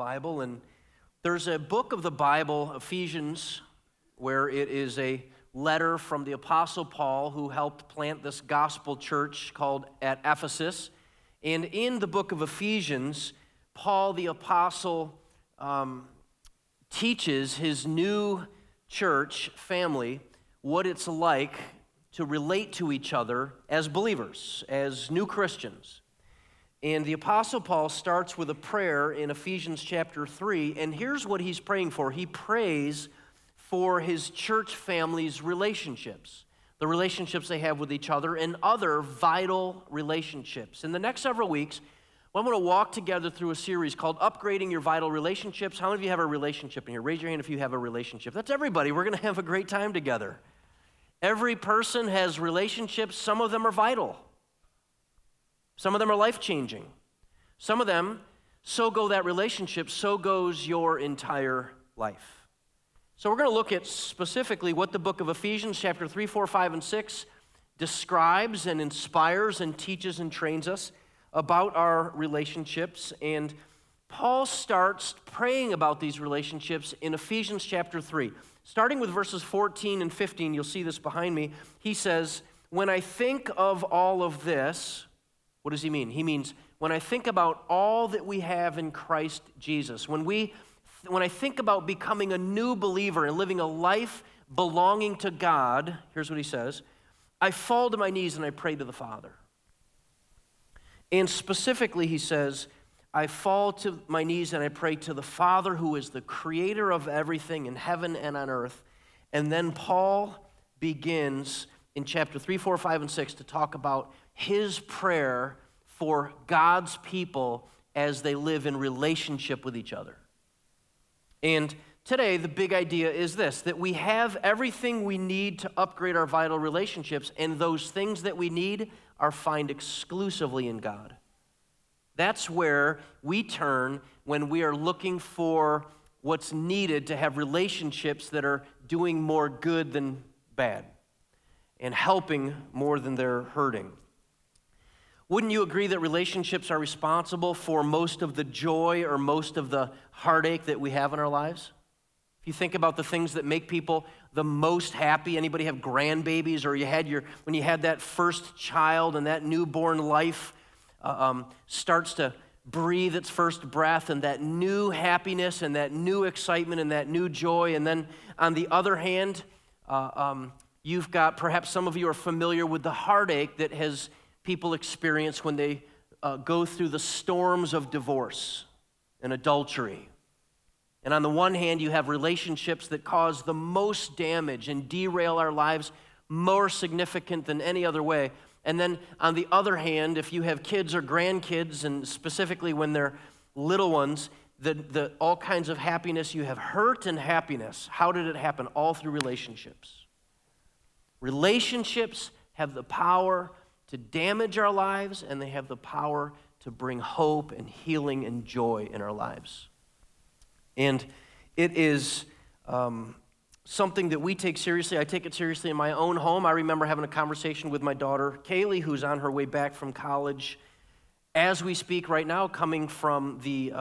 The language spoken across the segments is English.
Bible, and there's a book of the Bible, Ephesians, where it is a letter from the Apostle Paul, who helped plant this gospel church called at Ephesus. And in the book of Ephesians, Paul the Apostle teaches his new church family what it's like to relate to each other as believers, as new Christians. And the Apostle Paul starts with a prayer in Ephesians chapter 3, and here's what he's praying for. He prays for his church family's relationships, the relationships they have with each other, and other vital relationships. In the next several weeks, I'm going to walk together through a series called Upgrading Your Vital Relationships. How many of you have a relationship in here? Raise your hand if you have a relationship. That's everybody. We're going to have a great time together. Every person has relationships. Some of them are vital. Some of them are life-changing. Some of them, so go that relationship, so goes your entire life. So we're going to look at specifically what the book of Ephesians chapter 3, 4, 5, and 6 describes and inspires and teaches and trains us about our relationships. And Paul starts praying about these relationships in Ephesians chapter 3. Starting with verses 14 and 15, you'll see this behind me. He says, when I think of all of this, what does he mean? He means when I think about all that we have in Christ Jesus, when I think about becoming a new believer and living a life belonging to God, here's what he says, I fall to my knees and I pray to the Father. And specifically, he says, I fall to my knees and I pray to the Father who is the creator of everything in heaven and on earth. And then Paul begins in chapter 3, 4, 5, and 6 to talk about his prayer for God's people as they live in relationship with each other. And today, the big idea is this, that we have everything we need to upgrade our vital relationships, and those things that we need are found exclusively in God. That's where we turn when we are looking for what's needed to have relationships that are doing more good than bad and helping more than they're hurting. Wouldn't you agree that relationships are responsible for most of the joy or most of the heartache that we have in our lives? If you think about the things that make people the most happy, anybody have grandbabies, or when you had that first child and that newborn life starts to breathe its first breath, and that new happiness and that new excitement and that new joy. And then on the other hand, you've got, perhaps some of you are familiar with the heartache that people experience when they go through the storms of divorce and adultery. And on the one hand, you have relationships that cause the most damage and derail our lives more significant than any other way. And then on the other hand, if you have kids or grandkids, and specifically when they're little ones, the all kinds of happiness, you have hurt and happiness. How did it happen? All through relationships. Relationships have the power to damage our lives, and they have the power to bring hope and healing and joy in our lives. And it is something that we take seriously. I take it seriously in my own home. I remember having a conversation with my daughter, Kaylee, who's on her way back from college as we speak right now, coming from the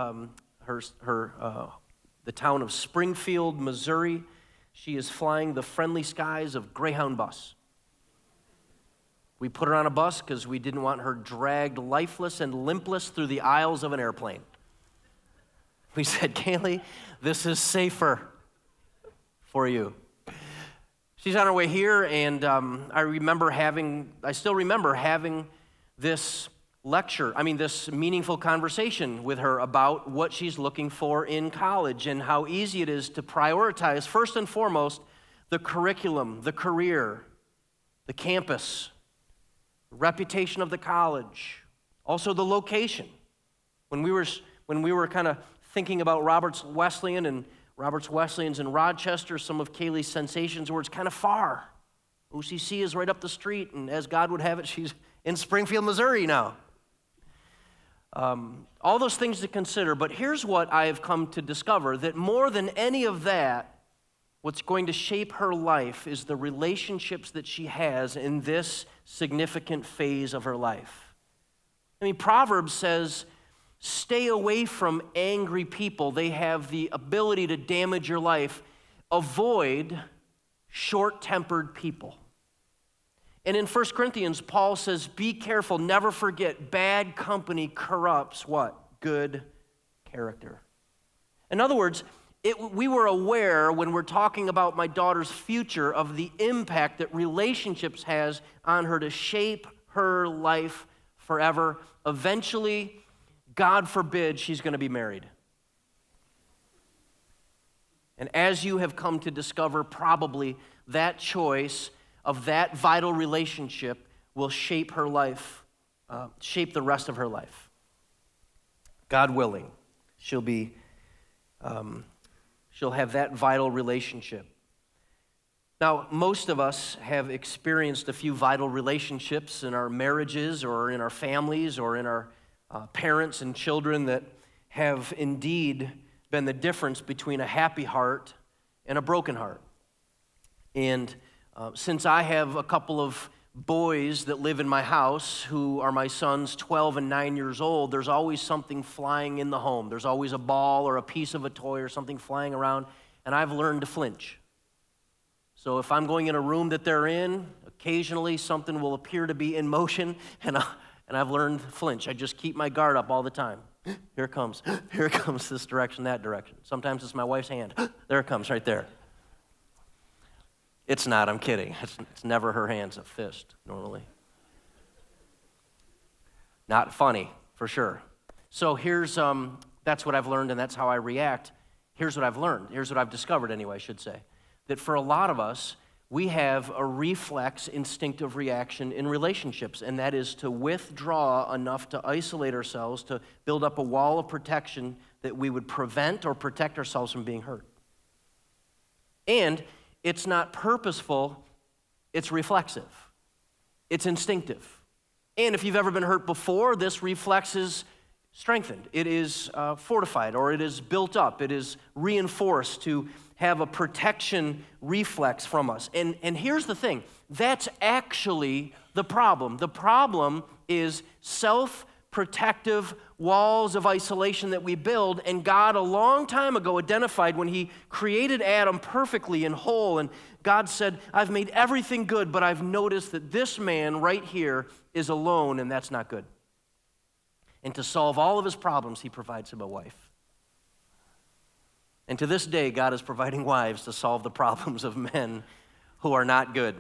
town of Springfield, Missouri. She is flying the friendly skies of Greyhound bus. We put her on a bus because we didn't want her dragged lifeless and limpless through the aisles of an airplane. We said, Kaylee, this is safer for you. She's on her way here, and I still remember having this this meaningful conversation with her about what she's looking for in college and how easy it is to prioritize, first and foremost, the curriculum, the career, the campus, the reputation of the college, also the location. When we were kind of thinking about Roberts Wesleyan's in Rochester, some of Kaylee's sensations were it's kind of far. OCC is right up the street, and as God would have it, she's in Springfield, Missouri now. All those things to consider, but here's what I have come to discover, that more than any of that, what's going to shape her life is the relationships that she has in this significant phase of her life. I mean, Proverbs says Stay away from angry people. They have the ability to damage your life. Avoid short-tempered people. And in 1 Corinthians, Paul says, be careful, never forget, bad company corrupts what? Good character. In other words, we were aware when we're talking about my daughter's future of the impact that relationships has on her to shape her life forever. Eventually, God forbid, she's going to be married. And as you have come to discover, probably that choice of that vital relationship will shape her life, shape the rest of her life. God willing, she'll have that vital relationship. Now, most of us have experienced a few vital relationships in our marriages or in our families or in our parents and children that have indeed been the difference between a happy heart and a broken heart. And since I have a couple of boys that live in my house who are my sons 12 and 9 years old, there's always something flying in the home. There's always a ball or a piece of a toy or something flying around, and I've learned to flinch. So if I'm going in a room that they're in, occasionally something will appear to be in motion, and I've learned to flinch. I just keep my guard up all the time. Here it comes this direction, that direction. Sometimes it's my wife's hand. There it comes, right there. It's not, I'm kidding. It's never her hand, it's a fist, normally. Not funny, for sure. So here's, that's what I've learned, and that's how I react. Here's what I've learned. Here's what I've discovered, anyway, I should say. That for a lot of us, we have a reflex instinctive reaction in relationships, and that is to withdraw enough to isolate ourselves, to build up a wall of protection that we would prevent or protect ourselves from being hurt. And it's not purposeful, it's reflexive. It's instinctive. And if you've ever been hurt before, this reflex is strengthened. It is fortified, or it is built up. It is reinforced to have a protection reflex from us. And here's the thing. That's actually the problem. The problem is self-protective walls of isolation that we build, and God a long time ago identified when he created Adam perfectly and whole, and God said, I've made everything good, but I've noticed that this man right here is alone, and that's not good. And to solve all of his problems, he provides him a wife. And to this day, God is providing wives to solve the problems of men who are not good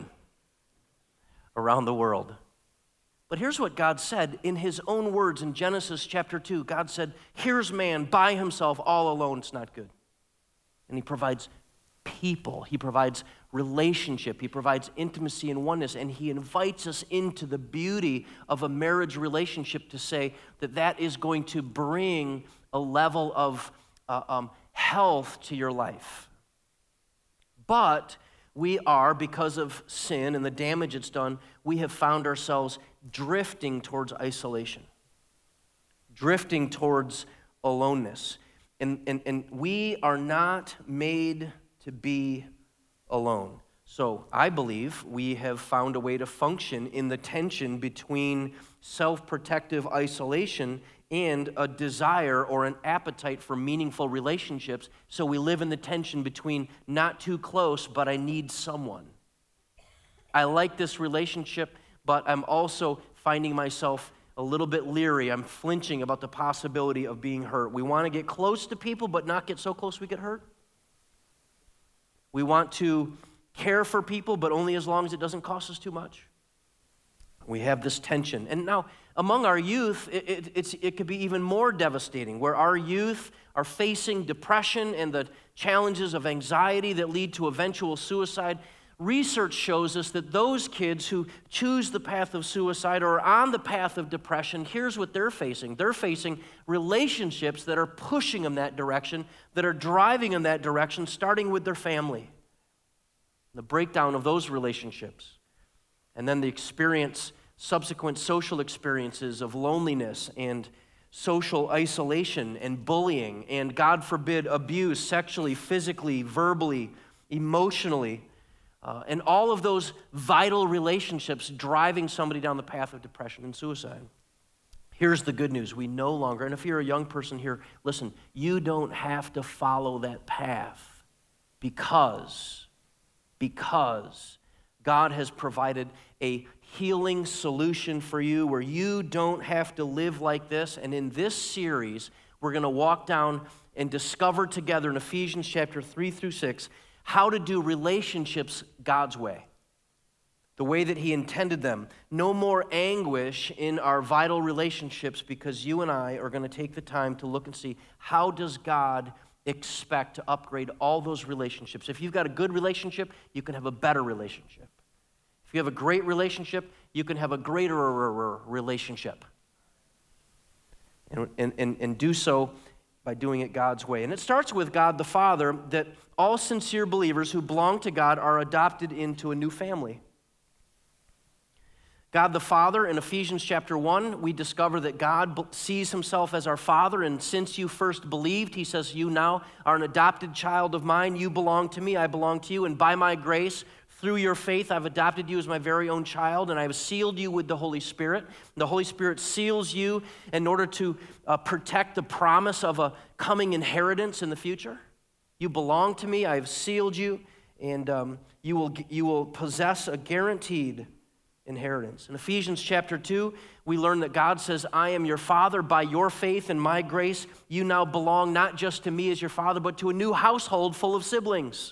around the world. But here's what God said in his own words in Genesis chapter 2. God said, here's man by himself, all alone, it's not good. And he provides people. He provides relationship. He provides intimacy and oneness. And he invites us into the beauty of a marriage relationship to say that that is going to bring a level of health to your life. But we are, because of sin and the damage it's done, we have found ourselves drifting towards isolation, drifting towards aloneness. And we are not made to be alone. So I believe we have found a way to function in the tension between self-protective isolation and a desire or an appetite for meaningful relationships. So we live in the tension between not too close, but I need someone. I like this relationship, but I'm also finding myself a little bit leery. I'm flinching about the possibility of being hurt. We want to get close to people, but not get so close we get hurt. We want to care for people, but only as long as it doesn't cost us too much. We have this tension. And now, among our youth, it could be even more devastating, where our youth are facing depression and the challenges of anxiety that lead to eventual suicide. Research shows us that those kids who choose the path of suicide or are on the path of depression, here's what they're facing. They're facing relationships that are pushing them that direction, that are driving them that direction, starting with their family. The breakdown of those relationships. And then the subsequent social experiences of loneliness and social isolation and bullying and, God forbid, abuse sexually, physically, verbally, emotionally. And all of those vital relationships driving somebody down the path of depression and suicide. Here's the good news. We no longer, and if you're a young person here, listen, you don't have to follow that path because God has provided a healing solution for you where you don't have to live like this. And in this series, we're going to walk down and discover together in Ephesians chapter 3 through 6 how to do relationships God's way, the way that he intended them. No more anguish in our vital relationships because you and I are going to take the time to look and see how does God expect to upgrade all those relationships. If you've got a good relationship, you can have a better relationship. If you have a great relationship, you can have a greater relationship. And do so by doing it God's way. And it starts with God the Father, that all sincere believers who belong to God are adopted into a new family. God the Father, in Ephesians chapter 1, we discover that God sees himself as our Father, and since you first believed, he says, you now are an adopted child of mine, you belong to me, I belong to you, and by my grace, through your faith, I've adopted you as my very own child, and I've sealed you with the Holy Spirit. The Holy Spirit seals you in order to protect the promise of a coming inheritance in the future. You belong to me, I've sealed you, and you will possess a guaranteed inheritance. In Ephesians chapter 2, we learn that God says, I am your Father. By your faith and my grace, you now belong not just to me as your Father, but to a new household full of siblings.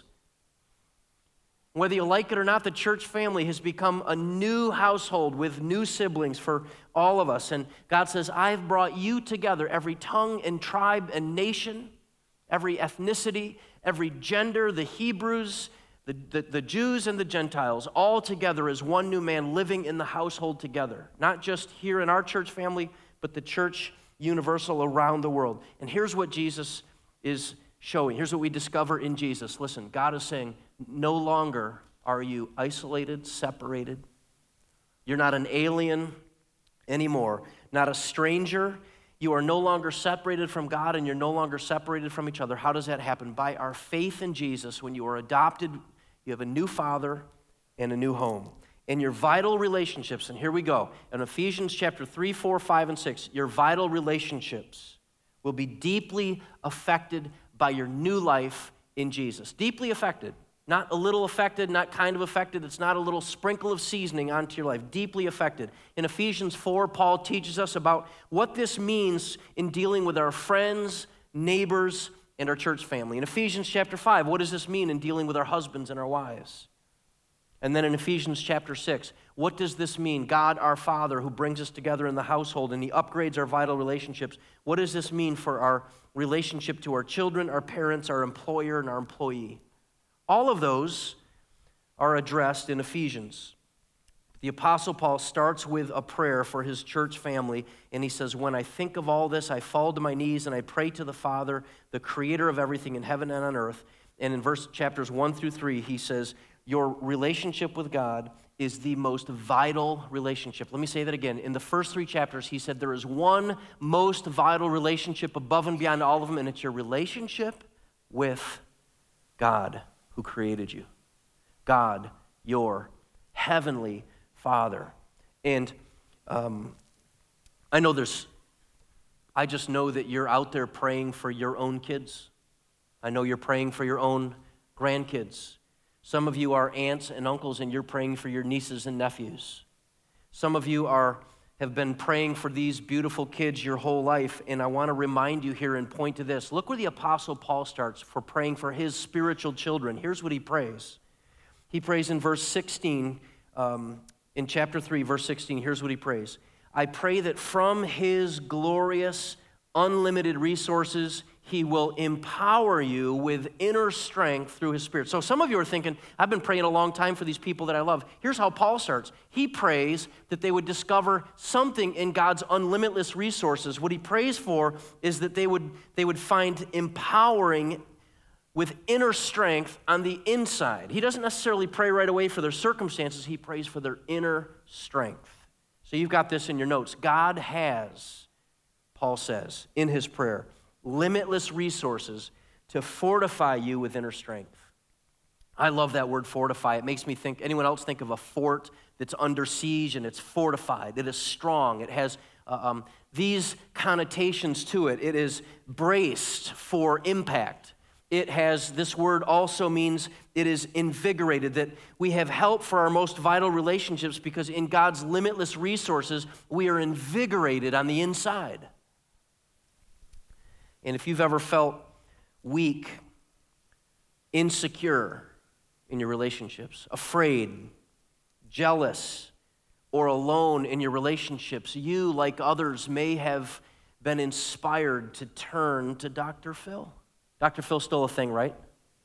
Whether you like it or not, the church family has become a new household with new siblings for all of us. And God says, I've brought you together, every tongue and tribe and nation, every ethnicity, every gender, the Hebrews, the Jews and the Gentiles, all together as one new man living in the household together. Not just here in our church family, but the church universal around the world. And here's what Jesus is showing. Here's what we discover in Jesus. Listen, God is saying, no longer are you isolated, separated. You're not an alien anymore, not a stranger. You are no longer separated from God, and you're no longer separated from each other. How does that happen? By our faith in Jesus. When you are adopted, you have a new father and a new home. And your vital relationships, and here we go, in Ephesians chapter 3, 4, 5, and 6, your vital relationships will be deeply affected by your new life in Jesus. Deeply affected. Not a little affected, not kind of affected. It's not a little sprinkle of seasoning onto your life. Deeply affected. In Ephesians 4, Paul teaches us about what this means in dealing with our friends, neighbors, and our church family. In Ephesians chapter 5, what does this mean in dealing with our husbands and our wives? And then in Ephesians chapter 6, what does this mean? God, our Father, who brings us together in the household and he upgrades our vital relationships. What does this mean for our relationship to our children, our parents, our employer, and our employee? All of those are addressed in Ephesians. The Apostle Paul starts with a prayer for his church family, and he says, when I think of all this, I fall to my knees and I pray to the Father, the creator of everything in heaven and on earth. And in chapters 1 through 3, he says, your relationship with God is the most vital relationship. Let me say that again. In the first 3 chapters, he said there is one most vital relationship above and beyond all of them, and it's your relationship with God, who created you. God, your heavenly Father. And I just know that you're out there praying for your own kids. I know you're praying for your own grandkids. Some of you are aunts and uncles, and you're praying for your nieces and nephews. Some of you have been praying for these beautiful kids your whole life, and I want to remind you here and point to this. Look where the Apostle Paul starts for praying for his spiritual children. Here's what he prays. He prays in verse 16, in chapter 3, verse 16, here's what he prays. I pray that from his glorious, unlimited resources, he will empower you with inner strength through his Spirit. So some of you are thinking, I've been praying a long time for these people that I love. Here's how Paul starts. He prays that they would discover something in God's unlimitless resources. What he prays for is that they would find empowering with inner strength on the inside. He doesn't necessarily pray right away for their circumstances. He prays for their inner strength. So you've got this in your notes. God has, Paul says in his prayer, limitless resources to fortify you with inner strength. I love that word fortify. It makes me think, anyone else think of a fort that's under siege and it's fortified, it is strong, it has these connotations to it. It is braced for impact. It has, this word also means it is invigorated, that we have help for our most vital relationships because in God's limitless resources, we are invigorated on the inside. And if you've ever felt weak, insecure in your relationships, afraid, jealous, or alone in your relationships, you, like others, may have been inspired to turn to Dr. Phil. Dr. Phil's still a thing, right?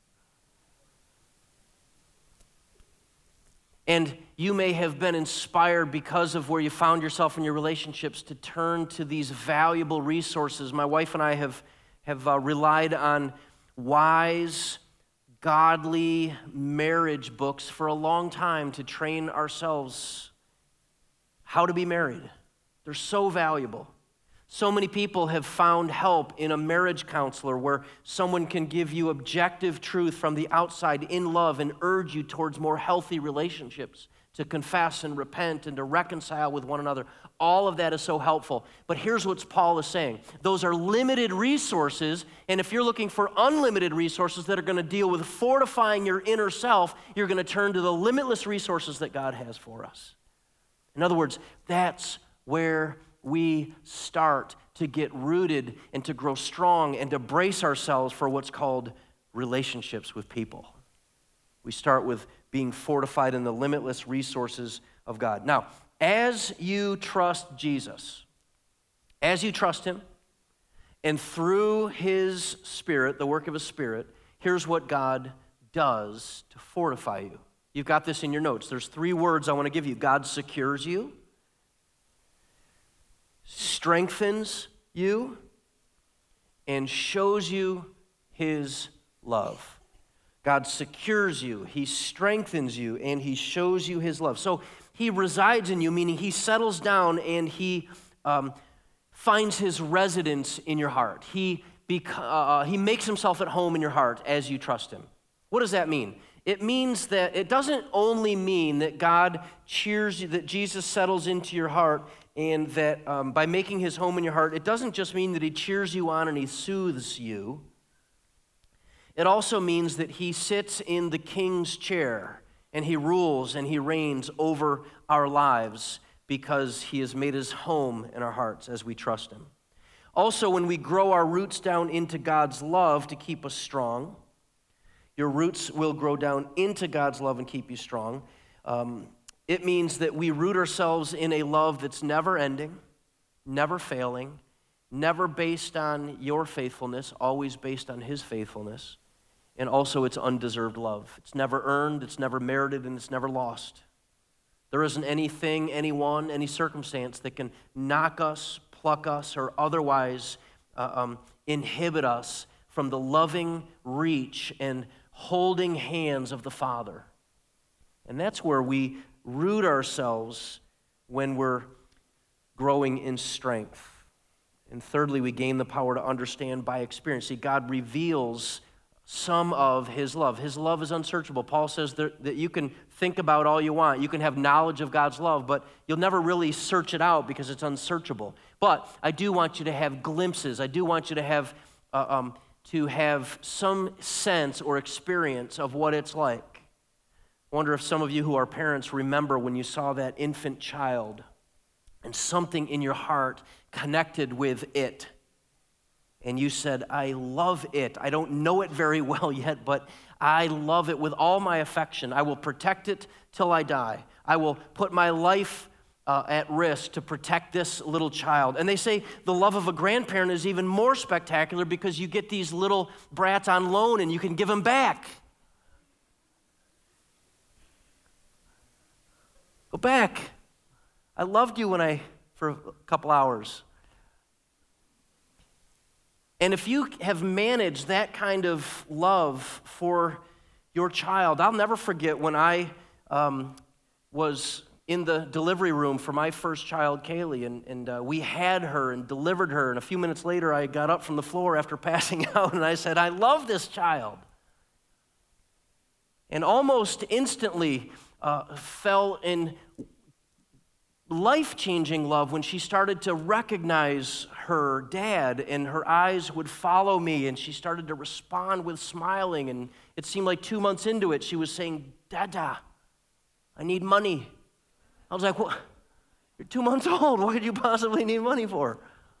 And you may have been inspired because of where you found yourself in your relationships to turn to these valuable resources. My wife and I have relied on wise, godly marriage books for a long time to train ourselves how to be married. They're so valuable. So many people have found help in a marriage counselor where someone can give you objective truth from the outside in love and urge you towards more healthy relationships, to confess and repent and to reconcile with one another. All of that is so helpful. But here's what Paul is saying. Those are limited resources, and if you're looking for unlimited resources that are going to deal with fortifying your inner self, you're going to turn to the limitless resources that God has for us. In other words, that's where we start to get rooted and to grow strong and to brace ourselves for what's called relationships with people. We start with being fortified in the limitless resources of God. Now, as you trust Jesus, as you trust Him, and through His Spirit, the work of His Spirit, here's what God does to fortify you. You've got this in your notes. There's 3 words I want to give you. God secures you, strengthens you, and shows you His love. God secures you, He strengthens you, and He shows you His love. So He resides in you, meaning He settles down and He finds His residence in your heart. He makes Himself at home in your heart as you trust Him. What does that mean? It means that it doesn't only mean that God cheers you, that Jesus settles into your heart, and that by making His home in your heart, it doesn't just mean that He cheers you on and He soothes you. It also means that He sits in the king's chair and He rules and He reigns over our lives because He has made His home in our hearts as we trust Him. Also, when we grow our roots down into God's love to keep us strong, your roots will grow down into God's love and keep you strong. It means that we root ourselves in a love that's never ending, never failing, never based on your faithfulness, always based on His faithfulness. And also it's undeserved love. It's never earned, it's never merited, and it's never lost. There isn't anything, anyone, any circumstance that can knock us, pluck us, or otherwise inhibit us from the loving reach and holding hands of the Father. And that's where we root ourselves when we're growing in strength. And thirdly, we gain the power to understand by experience. See, God reveals some of His love. His love is unsearchable. Paul says that you can think about all you want. You can have knowledge of God's love, but you'll never really search it out because it's unsearchable. But I do want you to have glimpses. I do want you to have some sense or experience of what it's like. I wonder if some of you who are parents remember when you saw that infant child and something in your heart connected with it. And you said, I love it. I don't know it very well yet, but I love it with all my affection. I will protect it till I die. I will put my life at risk to protect this little child. And they say the love of a grandparent is even more spectacular because you get these little brats on loan and you can give them back. Go back. I loved you for a couple hours. And if you have managed that kind of love for your child, I'll never forget when I was in the delivery room for my first child, Kaylee, and we had her and delivered her, and a few minutes later I got up from the floor after passing out and I said, I love this child. And almost instantly fell in life-changing love when she started to recognize her dad, and her eyes would follow me, and she started to respond with smiling, and it seemed like 2 months into it, she was saying, "Dada, I need money." I was like, "What? You're 2 months old. What could you possibly need money for?"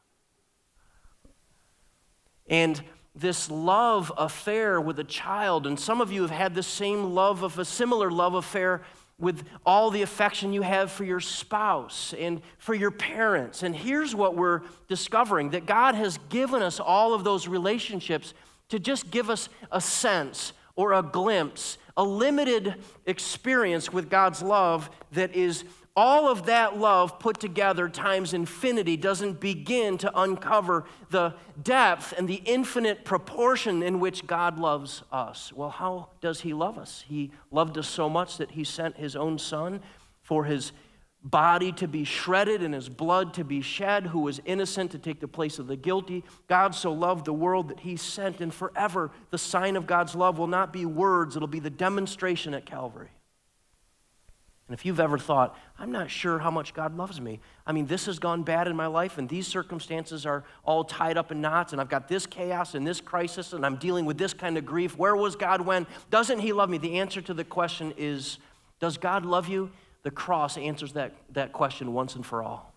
And this love affair with a child, and some of you have had the same love of a similar love affair with all the affection you have for your spouse and for your parents. And here's what we're discovering, that God has given us all of those relationships to just give us a sense or a glimpse, a limited experience with God's love that is all of that love put together times infinity doesn't begin to uncover the depth and the infinite proportion in which God loves us. Well, how does he love us? He loved us so much that he sent his own son for his body to be shredded and his blood to be shed, who was innocent to take the place of the guilty. God so loved the world that he sent, and forever the sign of God's love will not be words, it'll be the demonstration at Calvary. And if you've ever thought, "I'm not sure how much God loves me. I mean, this has gone bad in my life, and these circumstances are all tied up in knots, and I've got this chaos and this crisis, and I'm dealing with this kind of grief. Where was God when? Doesn't he love me?" The answer to the question is, does God love you? The cross answers that question once and for all.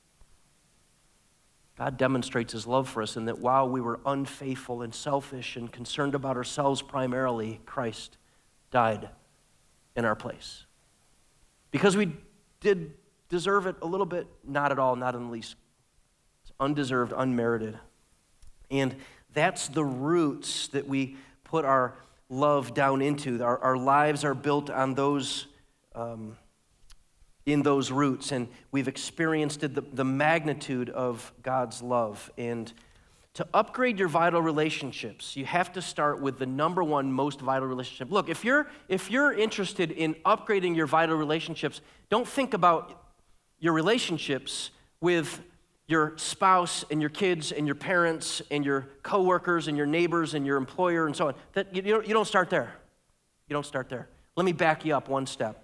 God demonstrates his love for us in that while we were unfaithful and selfish and concerned about ourselves primarily, Christ died in our place. Because we did deserve it a little bit, not at all, not in the least. It's undeserved, unmerited. And that's the roots that we put our love down into. Our lives are built on those, in those roots, and we've experienced the magnitude of God's love. And to upgrade your vital relationships, you have to start with the number one most vital relationship. Look, if you're interested in upgrading your vital relationships, don't think about your relationships with your spouse and your kids and your parents and your coworkers and your neighbors and your employer and so on. You don't start there. You don't start there. Let me back you up one step.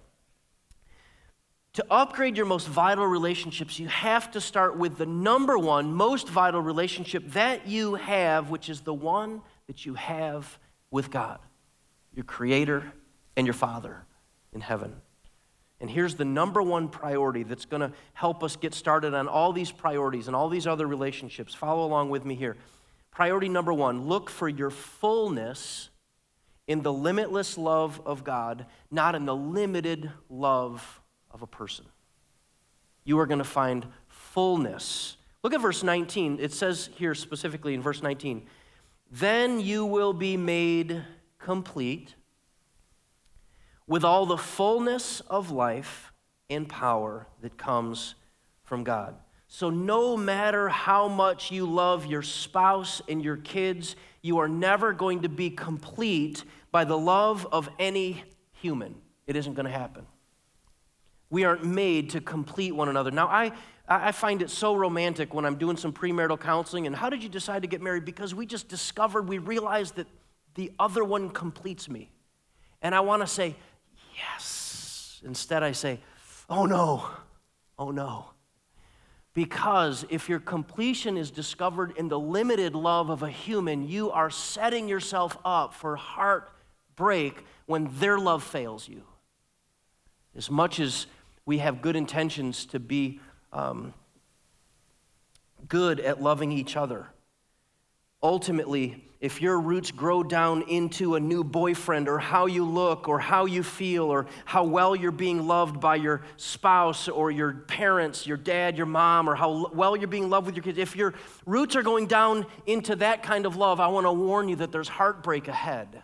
To upgrade your most vital relationships, you have to start with the number one most vital relationship that you have, which is the one that you have with God, your Creator and your Father in heaven. And here's the number one priority that's going to help us get started on all these priorities and all these other relationships. Follow along with me here. Priority number one, look for your fullness in the limitless love of God, not in the limited love of a person. You are going to find fullness. Look at verse 19. It says here specifically in verse 19, "Then you will be made complete with all the fullness of life and power that comes from God." So no matter how much you love your spouse and your kids, you are never going to be complete by the love of any human. It isn't going to happen. We aren't made to complete one another. Now, I find it so romantic when I'm doing some premarital counseling, and how did you decide to get married? Because we just discovered, we realized that the other one completes me. And I want to say, yes. Instead, I say, oh no, oh no. Because if your completion is discovered in the limited love of a human, you are setting yourself up for heartbreak when their love fails you. As much as we have good intentions to be good at loving each other, ultimately, if your roots grow down into a new boyfriend or how you look or how you feel or how well you're being loved by your spouse or your parents, your dad, your mom, or how well you're being loved with your kids, if your roots are going down into that kind of love, I want to warn you that there's heartbreak ahead.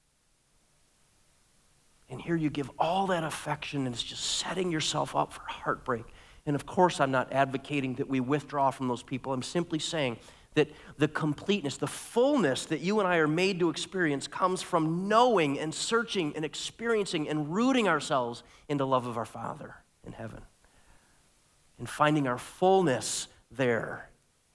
And here you give all that affection, and it's just setting yourself up for heartbreak. And of course, I'm not advocating that we withdraw from those people. I'm simply saying that the completeness, the fullness that you and I are made to experience comes from knowing and searching and experiencing and rooting ourselves in the love of our Father in heaven and finding our fullness there.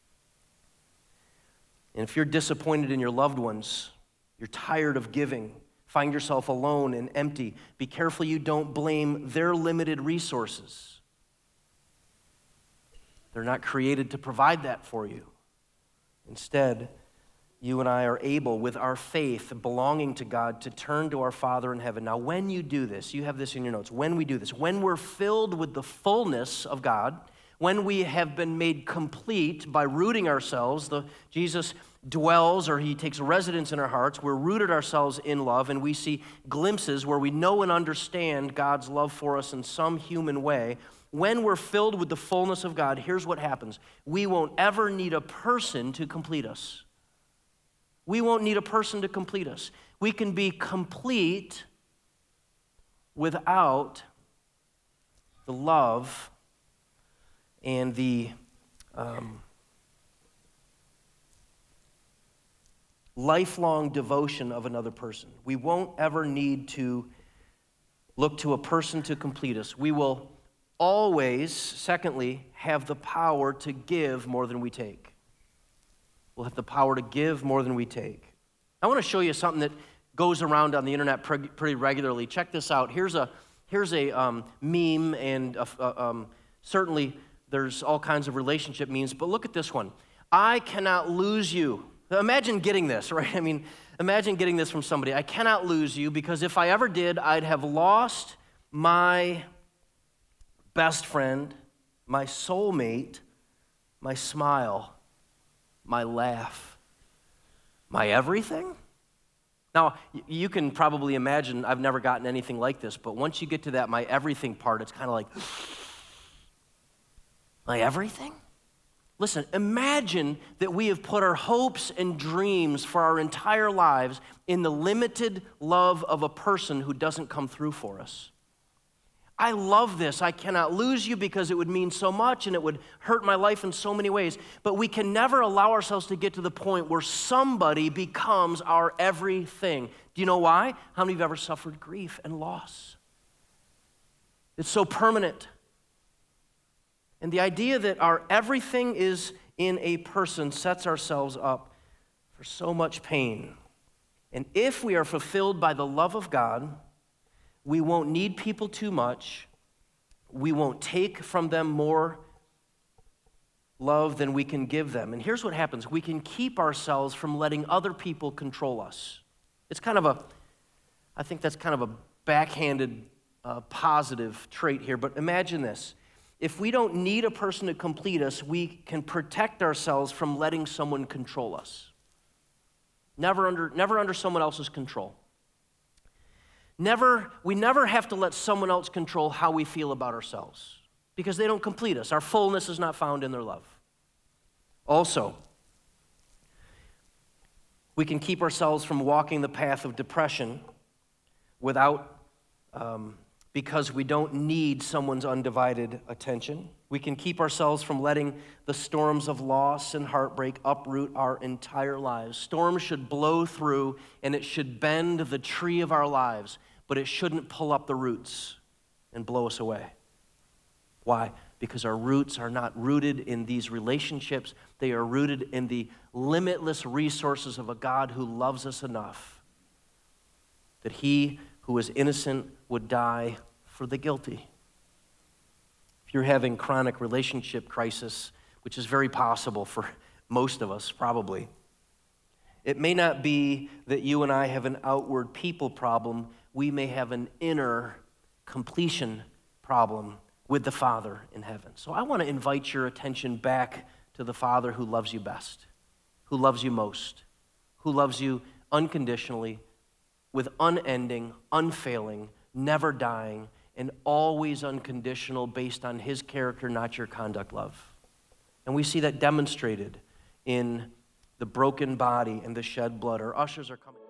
And if you're disappointed in your loved ones, you're tired of giving, find yourself alone and empty, be careful you don't blame their limited resources. They're not created to provide that for you. Instead, you and I are able, with our faith belonging to God, to turn to our Father in heaven. Now, when you do this, you have this in your notes, when we do this, when we're filled with the fullness of God, when we have been made complete by rooting ourselves, Jesus dwells, or he takes residence in our hearts, we're rooted ourselves in love, and we see glimpses where we know and understand God's love for us in some human way. When we're filled with the fullness of God, here's what happens. We won't ever need a person to complete us. We won't need a person to complete us. We can be complete without the love and the lifelong devotion of another person. We won't ever need to look to a person to complete us. We will always, secondly, have the power to give more than we take. We'll have the power to give more than we take. I want to show you something that goes around on the internet pretty regularly. Check this out. Here's a meme, and certainly there's all kinds of relationship memes, but look at this one. I cannot lose you. Imagine getting this, right? I mean, imagine getting this from somebody. I cannot lose you because if I ever did, I'd have lost my best friend, my soulmate, my smile, my laugh, my everything. Now, you can probably imagine, I've never gotten anything like this, but once you get to that my everything part, it's kind of like, my everything? Listen, imagine that we have put our hopes and dreams for our entire lives in the limited love of a person who doesn't come through for us. I love this. I cannot lose you because it would mean so much and it would hurt my life in so many ways. But we can never allow ourselves to get to the point where somebody becomes our everything. Do you know why? How many of you have ever suffered grief and loss? It's so permanent. And the idea that our everything is in a person sets ourselves up for so much pain. And if we are fulfilled by the love of God, we won't need people too much. We won't take from them more love than we can give them. And here's what happens. We can keep ourselves from letting other people control us. It's kind of I think that's kind of a backhanded positive trait here, but imagine this. If we don't need a person to complete us, we can protect ourselves from letting someone control us. Never under someone else's control. We never have to let someone else control how we feel about ourselves because they don't complete us. Our fullness is not found in their love. Also, we can keep ourselves from walking the path of depression because we don't need someone's undivided attention. We can keep ourselves from letting the storms of loss and heartbreak uproot our entire lives. Storms should blow through and it should bend the tree of our lives, but it shouldn't pull up the roots and blow us away. Why? Because our roots are not rooted in these relationships. They are rooted in the limitless resources of a God who loves us enough that he who is innocent would die for the guilty. If you're having chronic relationship crisis, which is very possible for most of us probably, it may not be that you and I have an outward people problem. We may have an inner completion problem with the Father in heaven. So I want to invite your attention back to the Father who loves you best, who loves you most, who loves you unconditionally, with unending, unfailing, never dying, and always unconditional based on his character, not your conduct love. And we see that demonstrated in the broken body and the shed blood. Our ushers are coming.